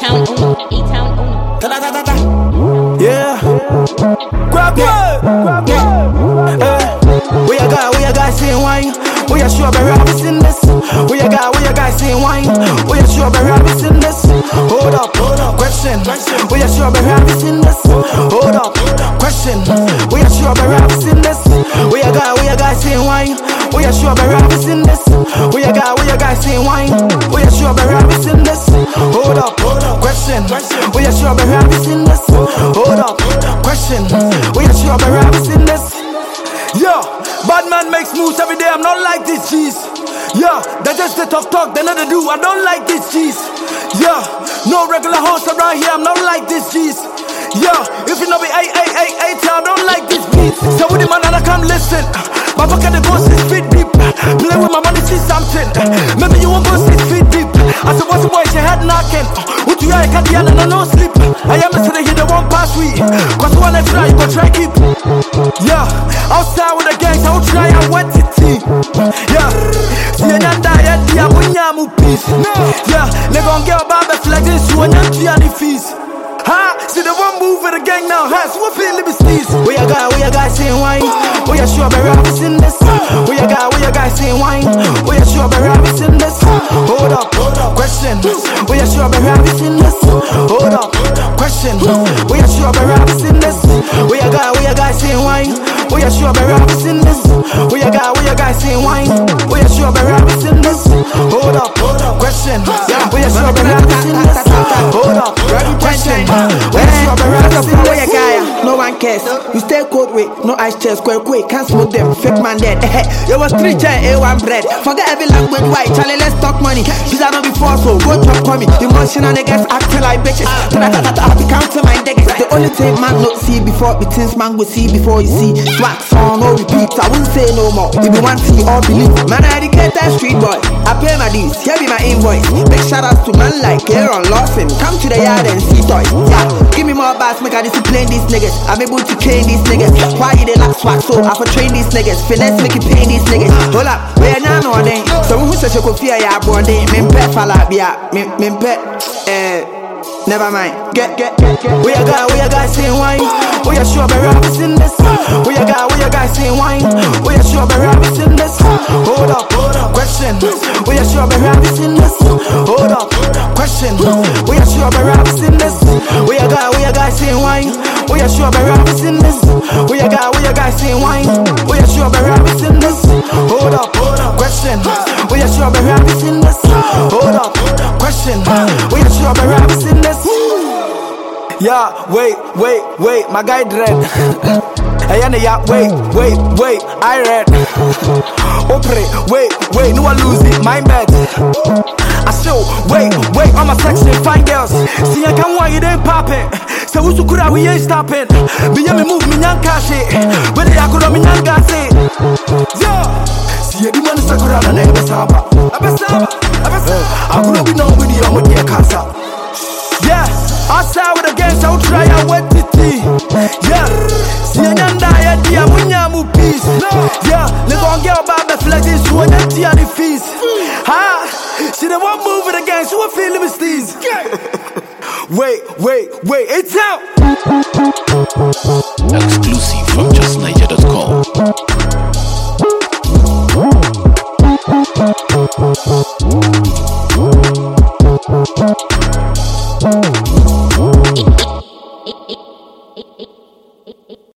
A-Town Uno. A-Town Uno. Yeah. Grab we a guy saying wine. We are strawberry rabbits in this. We a guy saying wine. We are strawberry rabbits in this. Hold up, question. We are strawberry rabbits in this. Hold up, question. We are strawberry rabbits in this. We a guy saying wine. We are strawberry rabbits in this. We a guy saying wine. We are strawberry rabbits in this. Hold up, question. We are strawberry rabbits in this. Hold up, question. We are strawberry rabbits in this. Yeah, bad man makes moves every day. I'm not like this cheese. Yeah, they just they talk, they know they do. I don't like this cheese. Yeah, no regular host around here. I'm not like this cheese. Yeah, if you know me, I don't like this beat. So with the man and I come listen. My pocket the go 6 feet deep. Play with my money, see something. Maybe you won't go 6 feet deep. I said, what's the boy? She head knocking. What you I can't and I no sleep. I am a here, they won't pass we. Cause when I try, you go try keep. Yeah, outside with the gangs, I'll try and wet it. Yeah, see a nyanda, yeah, bunyamu peace. Yeah, they gon' get a barber flag, this you and the fees. Ha! See the one move with the gang now has what feel me steez. We a guy saying wine. We a strawberry rabbits in this. We a guy saying wine. We a strawberry rabbits in this. Hold up, question. We a strawberry rabbits in this. Hold up, question. We a strawberry rabbits in this. We a guy saying wine. We a strawberry rabbits in this. We a guy saying wine. We a strawberry rabbits in this. Hold up, question. We a strawberry rabbits in this. Hold up, question. No one cares. You stay cold with no ice chest, quick, can't smoke them. Fake man dead. You was 3 chair, A1 bread. Forget every language, white. Charlie, let's talk money. She's not before, so go talk for me. Emotional niggas acting like bitches. I be counting my niggas. The only thing man not see before the things man will see before you see. Swag song, no repeat. I won't say no more. If you want to see or believe. Man, I educated street boy. I pay my dues. Here be my invoice. Big shout outs to man like Aaron Lawson. Come to the yard and see toys. Yeah, give me more bars, make I discipline these niggas. I'm able to cane these niggas. Why you they like swag so I for train these niggas. Finesse make it pain these niggas. Hold up, we're not on them. So who says you could fear ya born day? Min pet fala bia, min pet never mind. Get. We a guy saying wine. We a strawberry rabbits in this. We a guy saying wine. We a strawberry rabbits in this. Hold up, question. We a strawberry rabbits in this. Hold up, question. We a strawberry rabbits in this. We a guy saying wine. We a strawberry rabbits in this. We a guy saying wine. We a strawberry rabbits in this. Hold up, question. We a strawberry rabbits in this. Hold up, question. We a strawberry rabbits in this. Yeah, wait, my guy dread. Hey, yeah, wait, I read. Wait, no one lose it, my bad. I show, wait, on my section, fine girls. See, I can't want you, they ain't popping. So who's could I, we ain't stopping. Be me move, me young cash it. But I could have me young gas it. Yeah, see, the man is a corona, never saba. I could have been on with you, I'm with your casa. Yeah, outside with the gangs, I'll try and wet it. Yeah, see a nyanda, yeah, bunyamu peace. Yeah, they gon' get about the flag, this one, and the fees. Ha, see the one move with the gangs, who are feeling me steez. Wait, it's out. Exclusive from justniger.com.